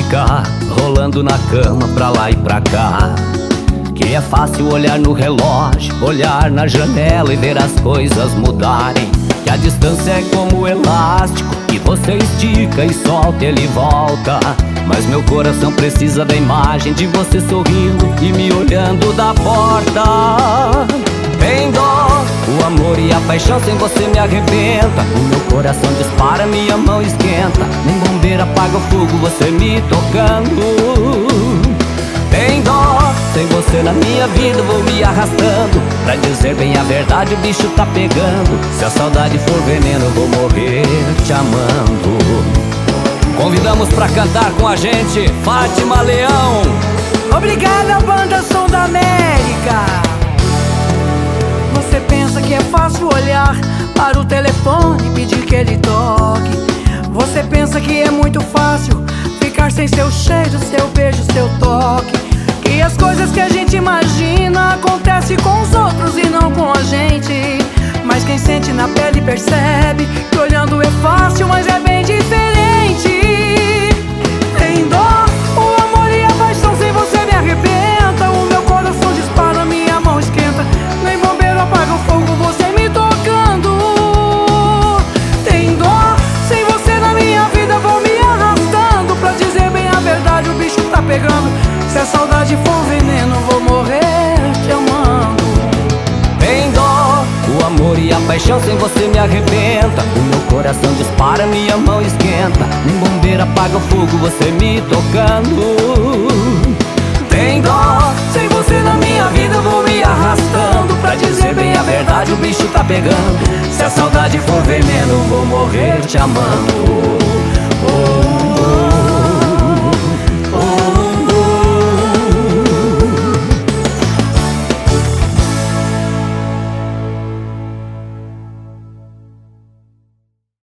ficar rolando na cama pra lá e pra cá. Que é fácil olhar no relógio, olhar na janela e ver as coisas mudarem. Que a distância é como elástico, que você estica e solta, ele volta. Mas meu coração precisa da imagem de você sorrindo e me olhando da porta. Tem dó, o amor e a paixão sem você me arrebenta. O meu coração dispara, minha mão esquenta. Nem bombeiro apaga o fogo, você me tocando. Tem dó, sem você na minha vida vou me arrastando. Pra dizer bem a verdade, o bicho tá pegando. Se a saudade for veneno, eu vou morrer te amando. Convidamos pra cantar com a gente Fátima Leão. Obrigada, banda Som da América. Você pensa que é fácil olhar para o telefone e pedir que ele toque. Você pensa que é muito fácil ficar sem seu cheiro, seu beijo, seu toque. Que as coisas que a gente imagina acontecem com os outros e não com a gente. Mas quem sente na pele percebe que olhando é fácil, mas é bem diferente. Tem dó, o amor e a paixão sem você me arrebenta. O meu coração dispara, minha mão esquenta. Nem bombeiro apaga o fogo, você me tocando. Tem dó, sem você na minha vida vou me arrastando. Pra dizer bem a verdade, o bicho tá pegando. Se a saudade for veneno, vou morrer te amando. Tem dó, o amor e a paixão sem você me arrebenta. O meu coração dispara, minha mão esquenta. Nem bombeiro apaga o fogo, você me tocando. Tem dó, sem você na minha vida vou me arrastando. Pra dizer bem a verdade, o bicho tá pegando. Se a saudade for veneno, vou morrer te amando. Oh.